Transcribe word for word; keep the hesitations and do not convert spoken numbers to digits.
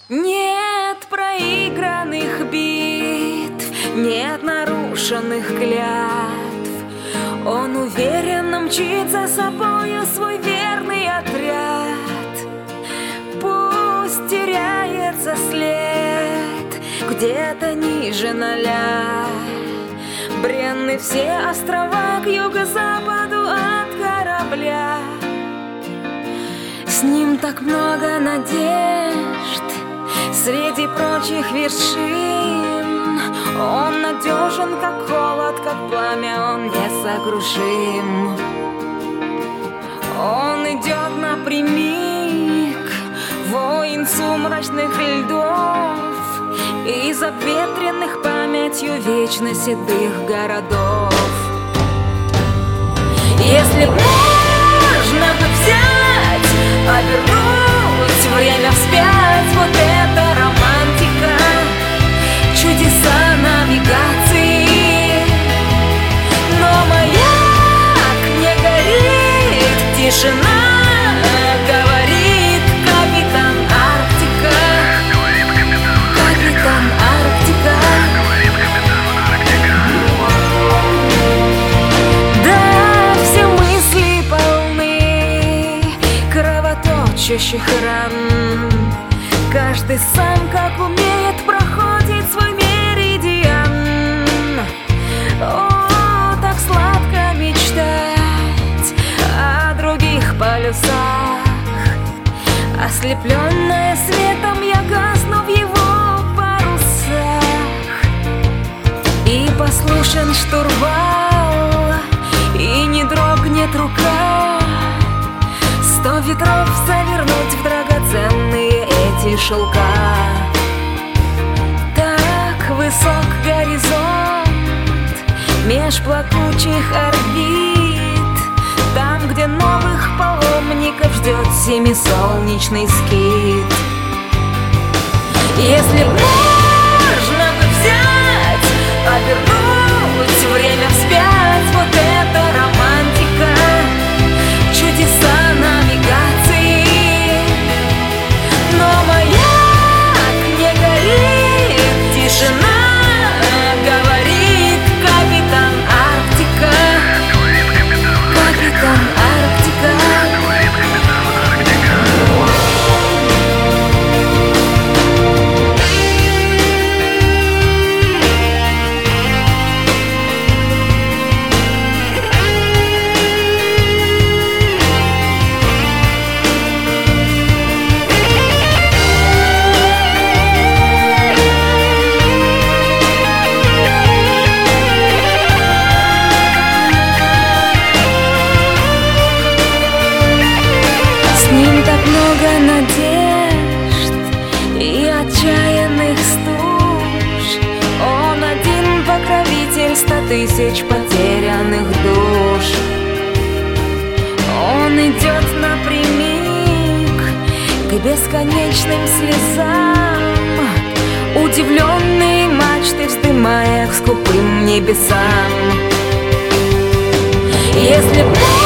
Нет проигранных битв, нет нарушенных клятв. Он уверенно мчит за собою свой верный отряд. Пусть теряется след где-то ниже ноля, бренны все острова к юго-западу от корабля. С ним так много надежд среди прочих вершин. Он надежен, как холод, как пламя, он несокрушим. Он идет напрямик, воин сумрачных льдов, из обветренных памятью вечно седых городов. Если можно бы взять, обернуть время вспять, вот это романтика, чудеса навигации. Но маяк не горит, тишина говорит капитан Арктика. Капитан Арктика. Да, все мысли полны кровоточащих ран. Каждый сам, как умеет, проходит свой меридиан. О, так сладко мечтать о других полюсах. Ослепленная светом, я гасну в его парусах. И послушен штурвал, и не дрогнет рука. Сто ветров завернуть в драгоценные эти шелка. Так высок горизонт меж плакучих орбит, там, где новых паломников ждет семисолнечный скит. Если можно бы взять, обернуть время вспять, вот это романтика, чудеса навигации. Но маяк не горит, тишина говорит капитан Арктика. Капитан Арктика. С ним так много надежд и отчаянных стуж. Он один покровитель ста тысяч потерянных душ. Он идет напрямик к бесконечным слезам, удивленные мачты вздымая к скупым небесам. Если